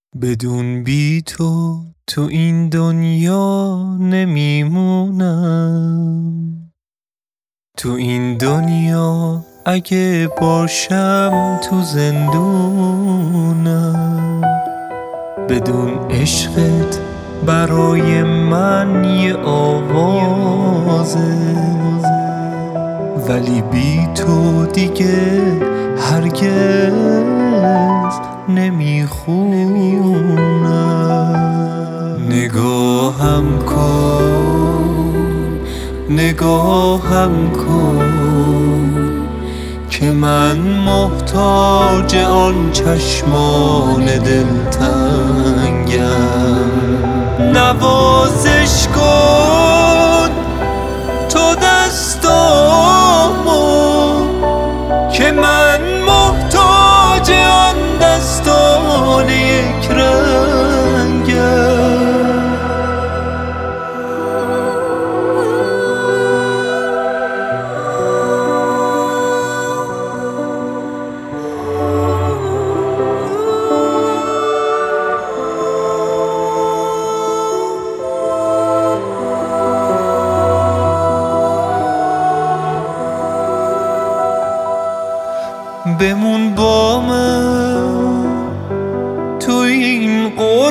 بدون بی تو این دنیا نمیمونم. تو این دنیا اگه باشم تو زندونم. بدون عشقت برای من یه آوازه، ولی بی تو دیگه هرگز نمیخونم. نگاهم کن که من محتاج آن چشمان دلتنگم. نوازش کن تو دستامو که من محتاج آن دستان یک رنگم. بمون با من تو این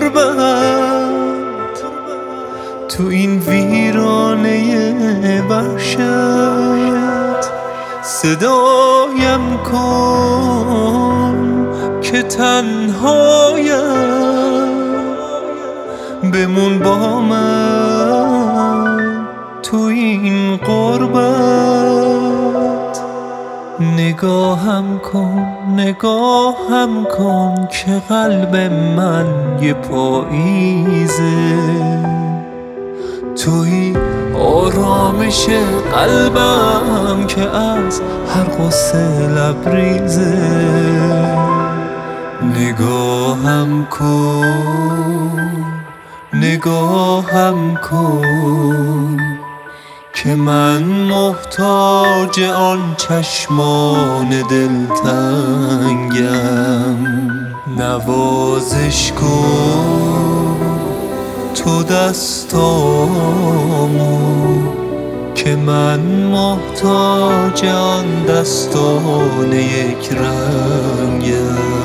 غربت، تو این ویرانه وحشت. صدایم کن که تنهایم. بمون با من تو این غربت. نگاهم کن که قلب من یه پاییزه. توی آرامش قلبم که از هر غصه لبریزه. نگاهم کن که من محتاج آن چشمان دلتنگم. نوازش کن تو دستامو که من محتاج آن دستان یک رنگم.